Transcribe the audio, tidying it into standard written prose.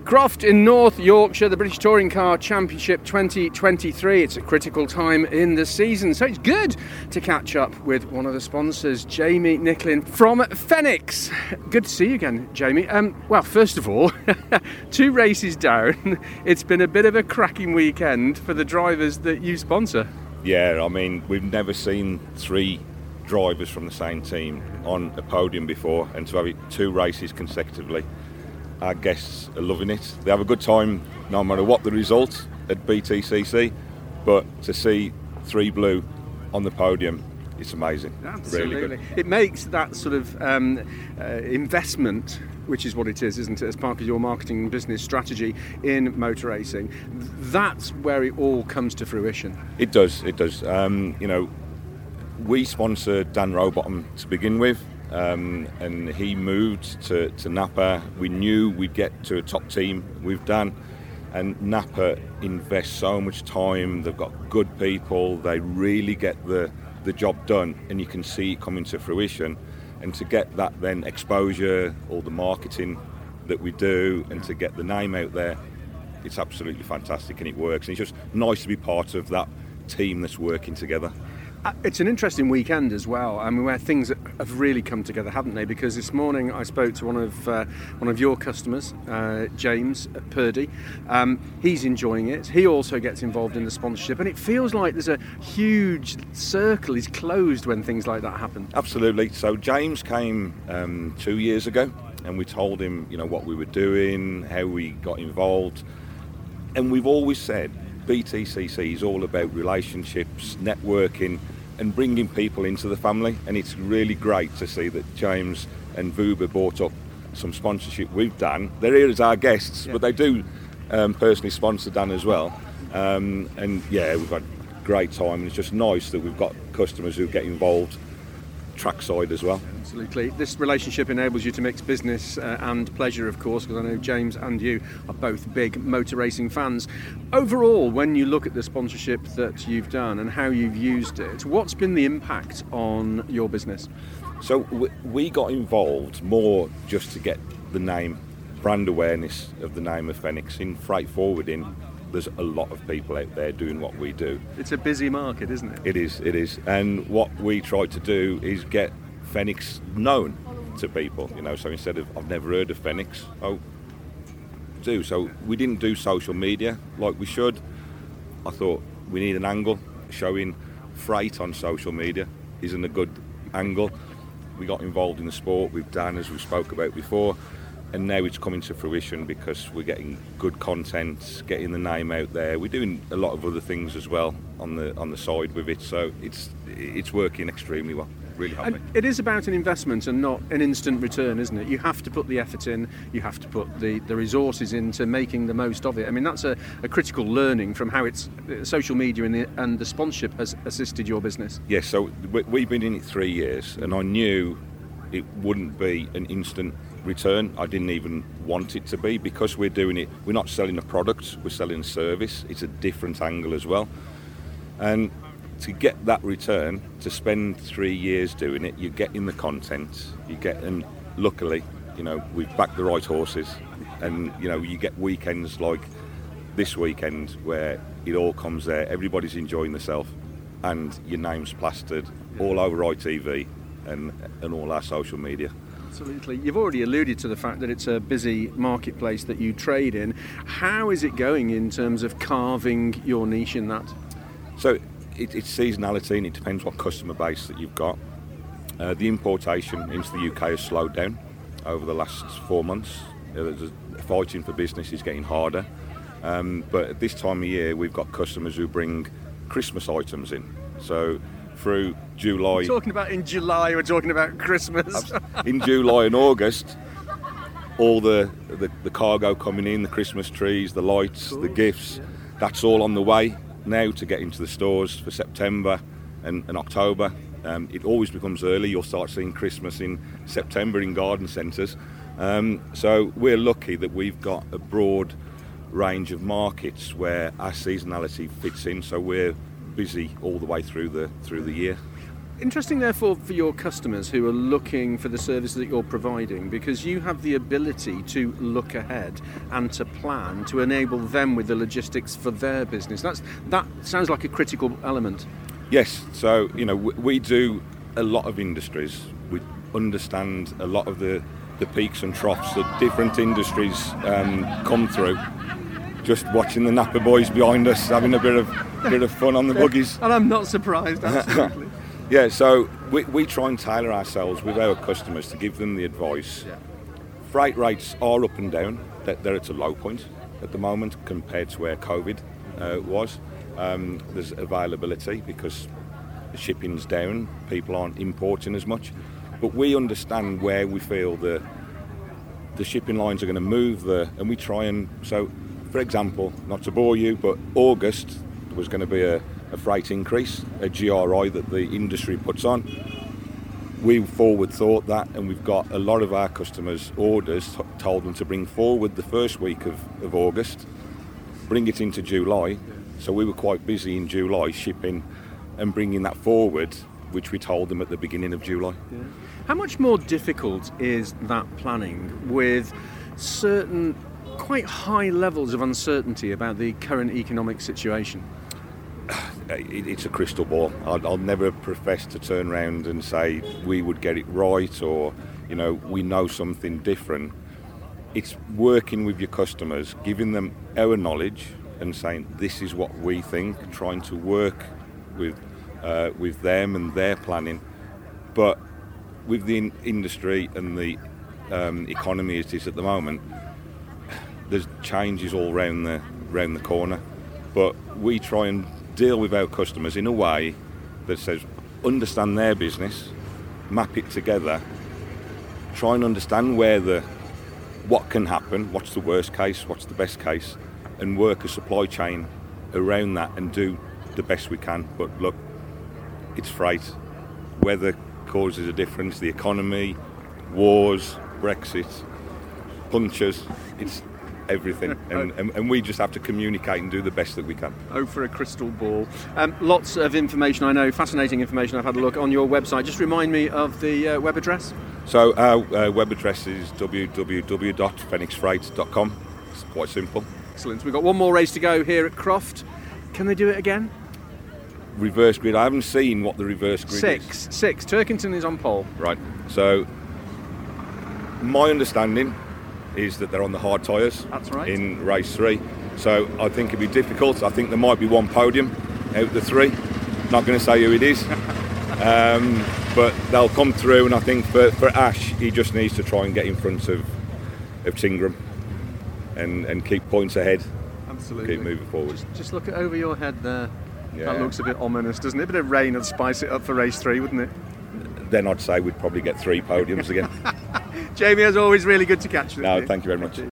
Croft in North Yorkshire, the British Touring Car Championship 2023. It's a critical time in the season, so it's good to catch up with one of the sponsors, Jamie Nicklin from Fenix. Good to see you again, Jamie. Well, first of all, 2 races down. It's been a bit of a cracking weekend for the drivers that you sponsor. Yeah, I mean, we've never seen 3 drivers from the same team on a podium before, and to have it 2 races consecutively. Our guests are loving it. They have a good time no matter what the result at BTCC, but to see 3 Blue on the podium, it's amazing. Absolutely. Really good. It makes that sort of investment, which is what it is, isn't it, as part of your marketing and business strategy in motor racing. That's where it all comes to fruition. It does. We sponsored Dan Rowbottom to begin with. And he moved to Napa. We knew we'd get to a top team with Dan, and Napa invests so much time. They've got good people. They really get the job done, and you can see it coming to fruition. And to get that then exposure, all the marketing that we do, and to get the name out there, it's absolutely fantastic, and it works. And it's just nice to be part of that team that's working together. It's an interesting weekend as well. I mean, where things have really come together, haven't they? Because this morning I spoke to one of your customers, James Purdy. He's enjoying it. He also gets involved in the sponsorship, and it feels like there's a huge circle is closed when things like that happen. Absolutely. So James came 2 years ago, and we told him, what we were doing, how we got involved, and we've always said BTCC is all about relationships, networking, and bringing people into the family. And it's really great to see that James and Vuber brought up some sponsorship with Dan. They're here as our guests, but they do personally sponsor Dan as well. And yeah, we've had a great time, and it's just nice that we've got customers who get involved trackside as well. Absolutely. This relationship enables you to mix business and pleasure, of course, because I know James and you are both big motor racing fans. Overall, when you look at the sponsorship that you've done and how you've used it, what's been the impact on your business? So we got involved more just to get the name, brand awareness of the name of Fenix. In freight forwarding, there's a lot of people out there doing what we do. It's a busy market, isn't it? It is. And what we try to do is get Fenix known to people, so instead of I've never heard of Fenix, do. So we didn't do social media like we should. I thought we need an angle. Showing freight on social media isn't a good angle. We got involved in the sport with Dan, as we spoke about before, and now it's coming to fruition because we're getting good content, getting the name out there. We're doing a lot of other things as well on the side with it, so it's working extremely well. Really happy. And it is about an investment and not an instant return, isn't it? You have to put the effort in, you have to put the resources into making the most of it. I mean, that's a critical learning from how it's social media and the sponsorship has assisted your business. Yes, so we've been in it 3 years, and I knew it wouldn't be an instant return. I didn't even want it to be, because we're doing it. We're not selling a product, we're selling a service. It's a different angle as well. And to get that return, to spend 3 years doing it, you're getting the content, and luckily, we've backed the right horses, and you get weekends like this weekend where it all comes there, everybody's enjoying themselves, and your name's plastered all over ITV and all our social media. Absolutely. You've already alluded to the fact that it's a busy marketplace that you trade in. How is it going in terms of carving your niche in that? So it's seasonality, and it depends what customer base that you've got. The importation into the UK has slowed down over the last 4 months. Fighting for business is getting harder. But at this time of year, we've got customers who bring Christmas items in. So through July... We're talking about in July, we're talking about Christmas. In July and August, all the cargo coming in, the Christmas trees, the lights, the gifts, that's all on the way now to get into the stores for September and October. It always becomes early. You'll start seeing Christmas in September in garden centres. So we're lucky that we've got a broad range of markets where our seasonality fits in, so we're busy all the way through the year. Interesting, therefore, for your customers who are looking for the service that you're providing, because you have the ability to look ahead and to plan to enable them with the logistics for their business. That sounds like a critical element. Yes, so we do a lot of industries. We understand a lot of the peaks and troughs that different industries come through. Just watching the Napa boys behind us having a bit of fun on the buggies. And I'm not surprised, absolutely. Yeah, so we try and tailor ourselves with our customers to give them the advice. Yeah. Freight rates are up and down. They're at a low point at the moment compared to where COVID was. There's availability because the shipping's down, people aren't importing as much. But we understand where we feel the shipping lines are going to move and we try and... So, for example, not to bore you, but August was going to be a freight increase, a GRI that the industry puts on. We forward thought that, and we've got a lot of our customers' orders told them to bring forward the first week of August, bring it into July. So we were quite busy in July shipping and bringing that forward, which we told them at the beginning of July. Yeah. How much more difficult is that planning with certain quite high levels of uncertainty about the current economic situation? It's a crystal ball. I'll never profess to turn around and say we would get it right or, we know something different. It's working with your customers, giving them our knowledge and saying this is what we think, trying to work with them and their planning. But with the industry and the economy as it is at the moment, there's changes all round the corner. But we try and deal with our customers in a way that says understand their business, map it together, try and understand what can happen, what's the worst case, what's the best case, and work a supply chain around that and do the best we can. But look, it's freight. Weather causes a difference, the economy, wars, Brexit, punctures, it's everything, and we just have to communicate and do the best that we can. Oh, for a crystal ball. Lots of information, I know, fascinating information. I've had a look on your website. Just remind me of the web address. So our web address is www.fenixfreight.com. It's quite simple. Excellent. We've got one more race to go here at Croft. Can they do it again? Reverse grid. I haven't seen what the reverse grid is. Six. Turkington is on pole. Right. So my understanding is that they're on the hard tyres. That's right. In race 3. So I think it'd be difficult. I think there might be one podium out of the 3. Not going to say who it is. But they'll come through, and I think for Ash, he just needs to try and get in front of Tingram and keep points ahead. Absolutely. Keep moving forward. Just look over your head there. Yeah. That looks a bit ominous, doesn't it? A bit of rain would spice it up for race 3, wouldn't it? Then I'd say we'd probably get 3 podiums again. Jamie, as always, really good to catch you. No, thank you very much.